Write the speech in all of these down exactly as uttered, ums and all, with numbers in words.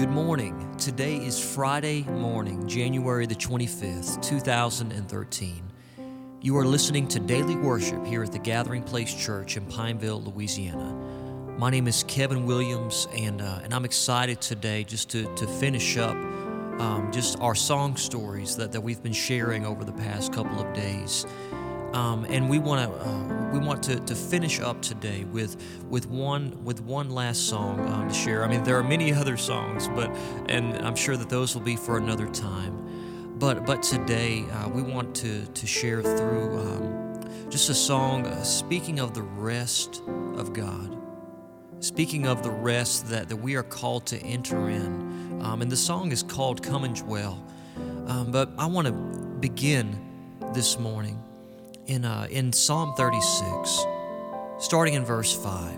Good morning. Today is Friday morning, January the twenty-fifth, two thousand thirteen. You are listening to Daily Worship here at the Gathering Place Church in Pineville, Louisiana. My name is Kevin Williams, and uh, and I'm excited today just to, to finish up um, just our song stories that, that we've been sharing over the past couple of days. Um, and we want to uh, we want to, to finish up today with with one with one last song um, to share. I mean, there are many other songs, but and I'm sure that those will be for another time. But but today uh, we want to to share through um, just a song uh, speaking of the rest of God, speaking of the rest that, that we are called to enter in. Um, and the song is called "Come and Dwell." Um, but I want to begin this morning in uh, in Psalm thirty-six, starting in verse five.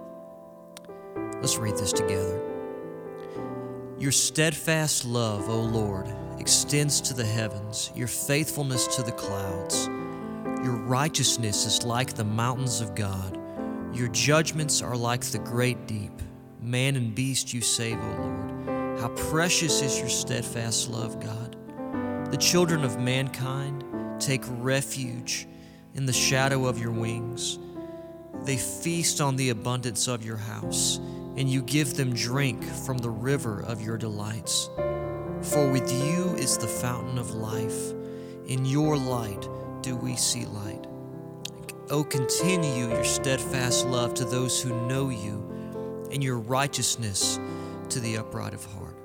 Let's read this together. Your steadfast love, O Lord, extends to the heavens, your faithfulness to the clouds. Your righteousness is like the mountains of God. Your judgments are like the great deep. Man and beast you save, O Lord. How precious is your steadfast love, God. The children of mankind take refuge in the shadow of your wings. They feast on the abundance of your house, and you give them drink from the river of your delights. For with you is the fountain of life. In your light do we see light. O continue your steadfast love to those who know you, and your righteousness to the upright of heart.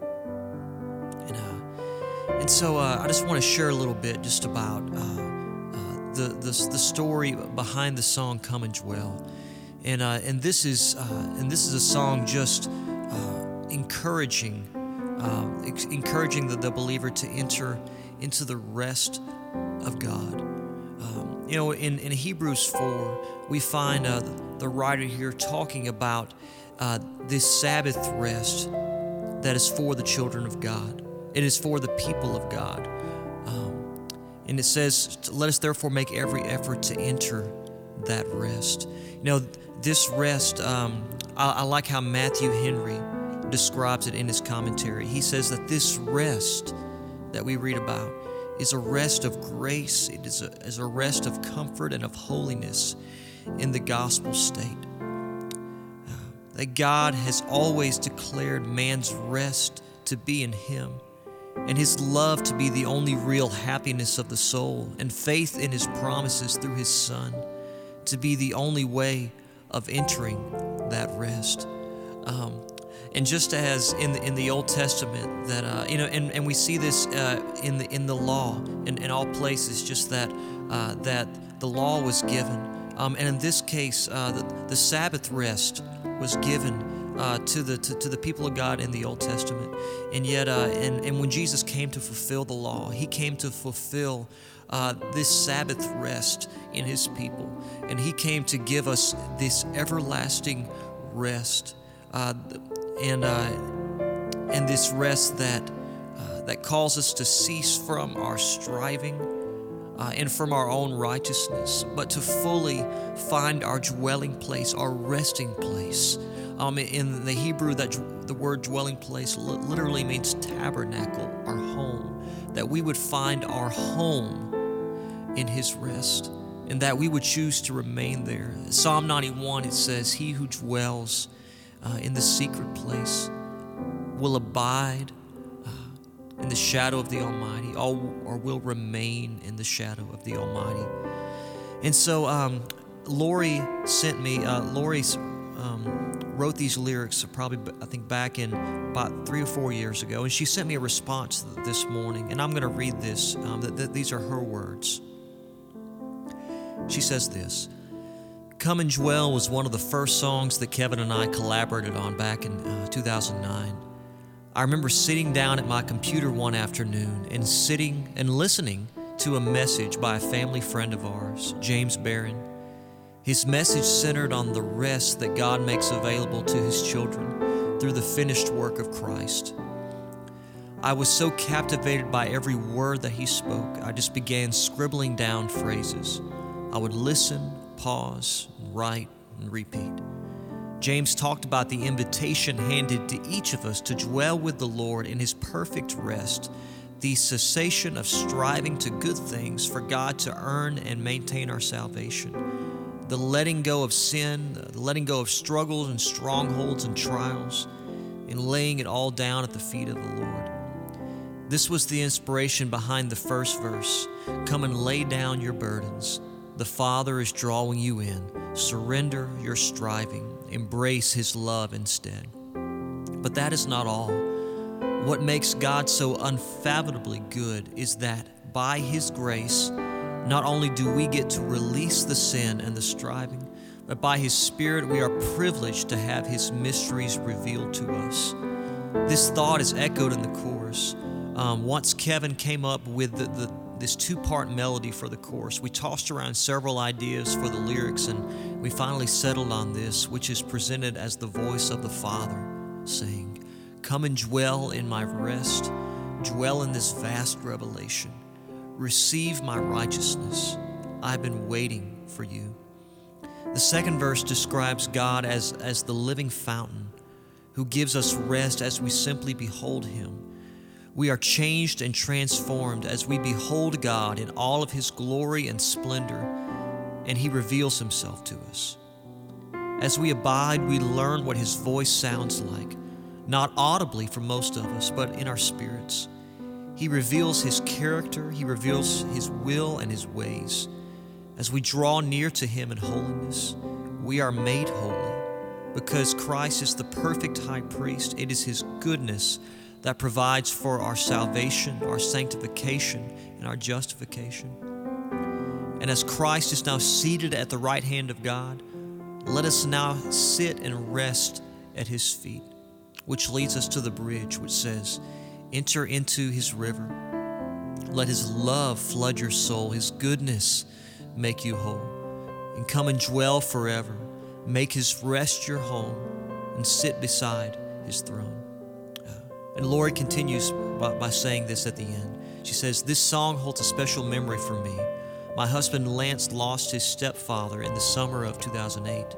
And uh, and so uh, I just want to share a little bit just about uh, The, the the story behind the song "Come and Dwell," and uh, and this is uh, and this is a song just uh, encouraging, uh, ex- encouraging the, the believer to enter into the rest of God. Um, you know, in, in Hebrews four, we find uh, the writer here talking about uh, this Sabbath rest that is for the children of God. It is for the people of God. Um, And it says, let us therefore make every effort to enter that rest. You know, this rest, um, I, I like how Matthew Henry describes it in his commentary. He says that this rest that we read about is a rest of grace. It is a, is a rest of comfort and of holiness in the gospel state. Uh, that God has always declared man's rest to be in Him, and His love to be the only real happiness of the soul, and faith in His promises through His Son to be the only way of entering that rest. Um, and just as in the, in the Old Testament, that uh, you know, and, and we see this uh, in the in the law in, in all places, just that uh, that the law was given, um, and in this case, uh, the, the Sabbath rest was given Uh, to the to, to the people of God in the Old Testament. And yet, uh, and, and when Jesus came to fulfill the law, He came to fulfill uh, this Sabbath rest in His people. And He came to give us this everlasting rest, uh, and uh, and this rest that uh, that calls us to cease from our striving uh, and from our own righteousness, but to fully find our dwelling place, our resting place. Um, in the Hebrew, that the word dwelling place literally means tabernacle, our home, that we would find our home in His rest, and that we would choose to remain there. Psalm ninety-one, it says, "He who dwells uh, in the secret place will abide uh, in the shadow of the Almighty, or, or will remain in the shadow of the Almighty." And so um, Lori sent me, uh, Lori's um, wrote these lyrics probably, I think, back in about three or four years ago, and she sent me a response this morning, and I'm going to read this. Um, that, that these are her words. She says this: "Come and Dwell was one of the first songs that Kevin and I collaborated on back in uh, two thousand nine. I remember sitting down at my computer one afternoon and sitting and listening to a message by a family friend of ours, James Barron. His message centered on the rest that God makes available to His children through the finished work of Christ. I was so captivated by every word that he spoke, I just began scribbling down phrases. I would listen, pause, write, and repeat. James talked about the invitation handed to each of us to dwell with the Lord in His perfect rest, the cessation of striving to good things for God to earn and maintain our salvation, the letting go of sin, the letting go of struggles and strongholds and trials, and laying it all down at the feet of the Lord. This was the inspiration behind the first verse. Come and lay down your burdens. The Father is drawing you in. Surrender your striving. Embrace His love instead. But that is not all. What makes God so unfathomably good is that by His grace, not only do we get to release the sin and the striving, but by His Spirit we are privileged to have His mysteries revealed to us. This thought is echoed in the chorus. Um, once Kevin came up with the, the, this two-part melody for the chorus, we tossed around several ideas for the lyrics, and we finally settled on this, which is presented as the voice of the Father saying, "Come and dwell in my rest, dwell in this vast revelation. Receive my righteousness. I've been waiting for you." The second verse describes God as, as the living fountain who gives us rest as we simply behold Him. We are changed and transformed as we behold God in all of His glory and splendor, and He reveals Himself to us. As we abide, we learn what His voice sounds like, not audibly for most of us, but in our spirits. He reveals His character, He reveals His will and His ways. As we draw near to Him in holiness, we are made holy. Because Christ is the perfect high priest, it is His goodness that provides for our salvation, our sanctification, and our justification. And as Christ is now seated at the right hand of God, let us now sit and rest at His feet, which leads us to the bridge which says, "Enter into His river. Let His love flood your soul, His goodness make you whole. And come and dwell forever. Make His rest your home, and sit beside His throne." And Lori continues by, by saying this at the end. She says, "This song holds a special memory for me. My husband Lance lost his stepfather in the summer of two thousand eight.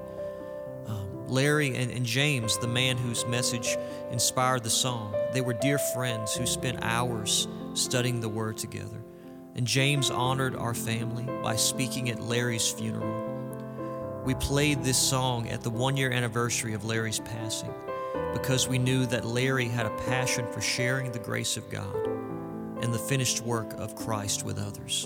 Um, Larry and, and James, the man whose message inspired the song, they were dear friends who spent hours studying the Word together. And James honored our family by speaking at Larry's funeral. We played this song at the one-year anniversary of Larry's passing, because we knew that Larry had a passion for sharing the grace of God and the finished work of Christ with others.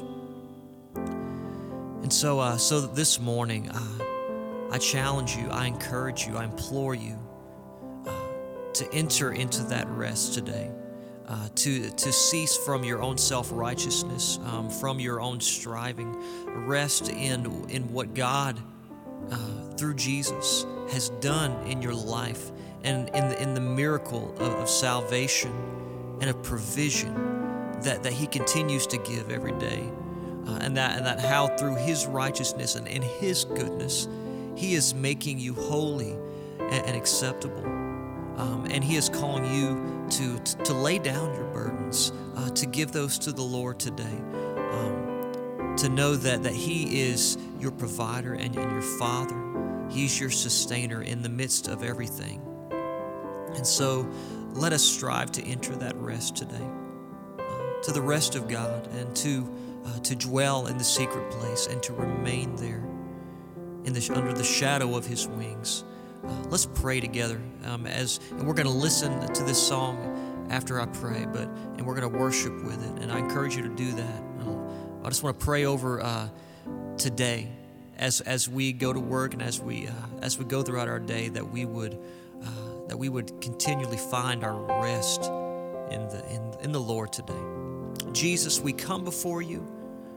And so, uh, so this morning, uh, I challenge you, I encourage you, I implore you uh, to enter into that rest today, uh, to, to cease from your own self-righteousness, um, from your own striving. Rest in, in what God, uh, through Jesus, has done in your life, and in the, in the miracle of, of salvation and of provision that, that He continues to give every day. Uh, and, that, and that how through His righteousness and in His goodness, He is making you holy and, and acceptable. Um, and He is calling you to, to, to lay down your burdens, uh, to give those to the Lord today. Um, to know that, that He is your provider and, and your Father. He's your sustainer in the midst of everything. And so let us strive to enter that rest today, uh, to the rest of God, and to uh, to dwell in the secret place and to remain there in the, under the shadow of His wings. Uh, let's pray together um, as, and we're going to listen to this song after I pray, but and we're going to worship with it. And I encourage you to do that. Uh, I just want to pray over uh, today as as we go to work and as we uh, as we go throughout our day, that we would. Uh, that we would continually find our rest in the in, in the Lord today. Jesus, we come before you.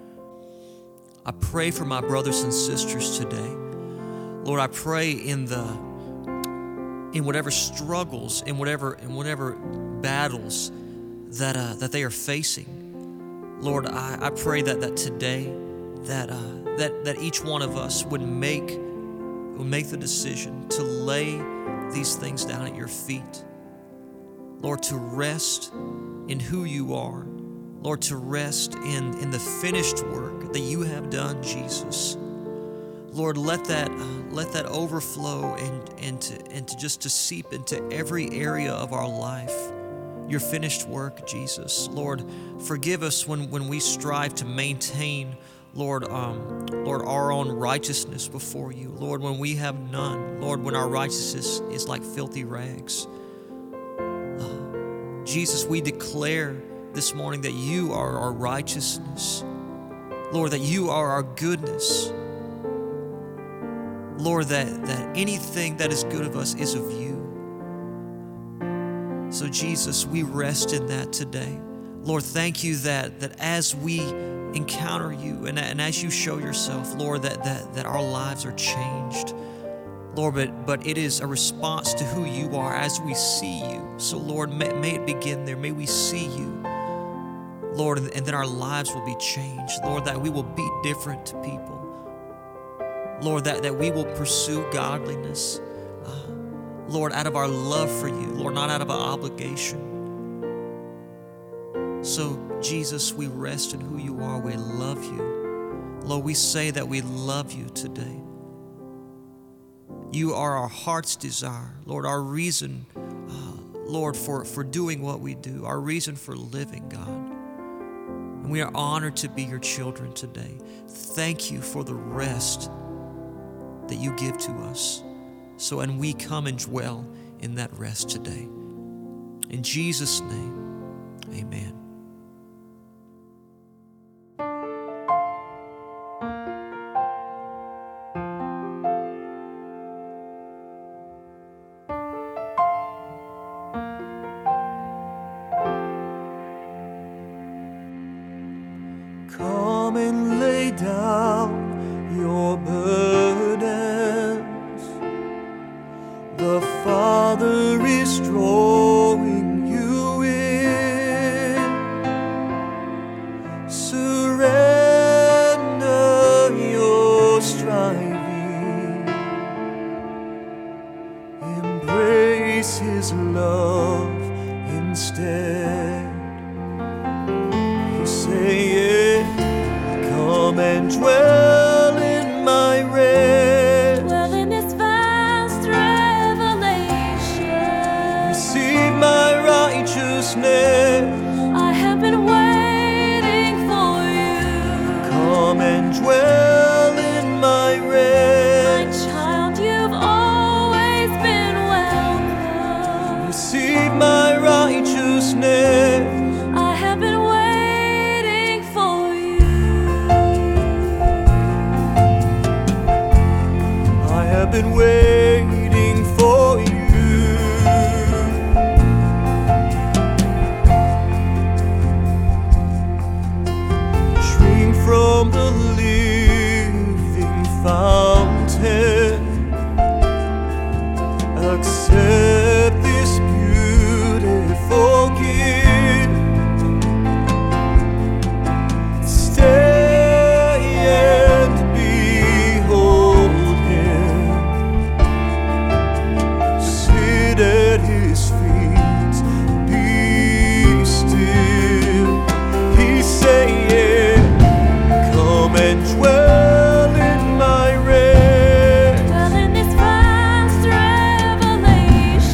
I pray for my brothers and sisters today. Lord, I pray in the in whatever struggles, in whatever in whatever battles that uh, that they are facing. Lord, I, I pray that that today that uh, that that each one of us would make would make the decision to lay these things down at your feet. Lord, to rest in who you are. Lord, to rest in, in the finished work that you have done, Jesus. Lord, let that uh, let that overflow and and to and to just to seep into every area of our life. Your finished work, Jesus. Lord, forgive us when, when we strive to maintain, Lord, um, Lord, our own righteousness before you. Lord, when we have none. Lord, when our righteousness is like filthy rags. Uh, Jesus, we declare this morning that you are our righteousness. Lord, that you are our goodness. Lord, that, that anything that is good of us is of you. So Jesus, we rest in that today. Lord, thank you that, that as we encounter you and, and as you show yourself, Lord, that, that, that our lives are changed. Lord, but, but it is a response to who you are as we see you. So Lord, may, may it begin there. May we see you, Lord, and, and then our lives will be changed. Lord, that we will be different to people. Lord, that, that we will pursue godliness. Uh, Lord, out of our love for you, Lord, not out of our obligation. So, Jesus, we rest in who you are. We love you. Lord, we say that we love you today. You are our heart's desire. Lord, our reason, uh, Lord, for, for doing what we do, our reason for living, God. And we are honored to be your children today. Thank you for the rest that you give to us. So, and we come and dwell in that rest today. In Jesus' name, amen. Come and lay down your burdens. The Father is drawing you in. Surrender your striving. Embrace His love instead. He's saying, come and dwell in my rest. Dwell in this vast revelation. Receive my righteousness. I have been waiting for you. Come and dwell in my rest. My child, you've always been welcome. Receive my righteousness. I have been waiting for you. I have been waiting for you. Drink from the living fountain. Accept this beautiful gift. Stay and behold Him. Sit at His feet. Be still. He's saying, come and dwell in my rest. Dwell in this vast revelation.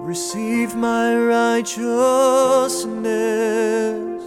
receive my righteousness.